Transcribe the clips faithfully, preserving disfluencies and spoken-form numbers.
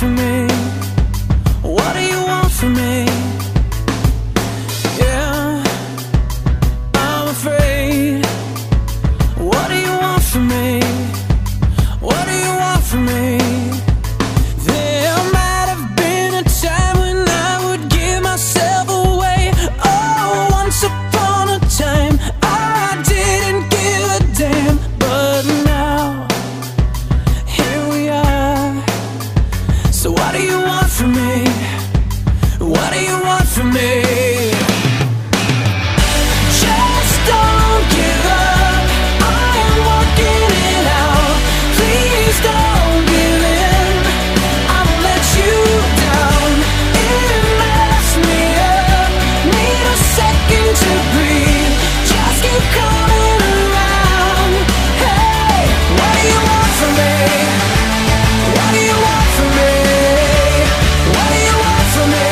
from me? What do you want from me? Yeah, I'm afraid. What do you want from me? What do you want from me? There might have been a time when I would give myself away. Oh, once upon a time I didn't give a damn. But now, here we are. So what do you want from me? What do you want from me? Just don't give up. I am working it out. Please don't give in. I won't let you down. It messed me up. Need a second to breathe. Just keep coming around. Hey, what do you want from me? What do you want from me? What do you want from me?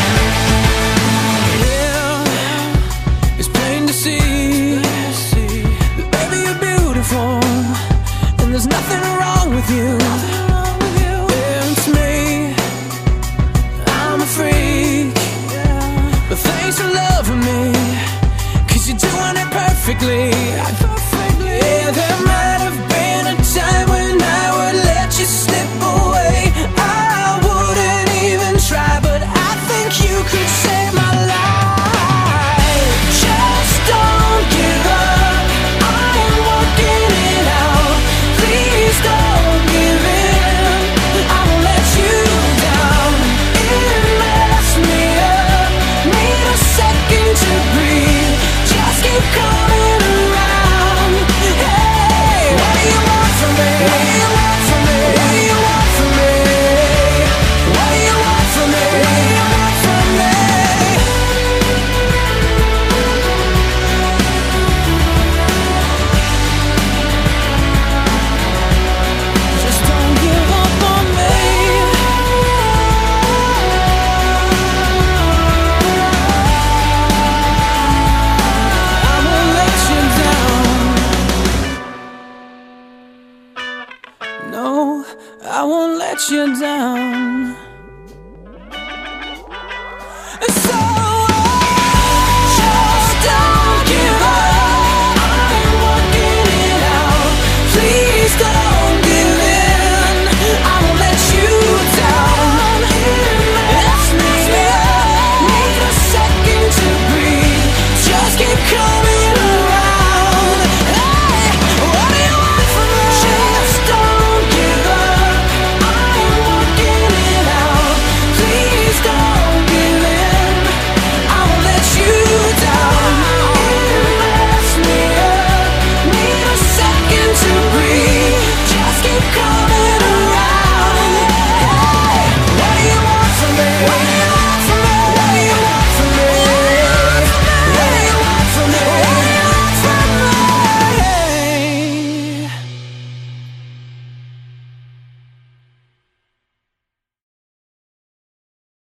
Yeah, it's plain to see that baby you're beautiful, and there's nothing wrong with you. Yeah, it's me, I'm a freak, but thanks for loving me, 'cause you're doing it perfectly. Yeah, there might have been a time when I would let you slip away. I wouldn't even try, but I think you could save my life. Just don't give up. I am working it out. Please don't give in. I won't let you down. It messed me up. Need a second to breathe. Just keep coming around. Hey, what do you want from me? What do you want from me? What do you want from me? What do you want from me? What do you want from me? Just don't give up on me. I won't let you down. No, I won't let you down.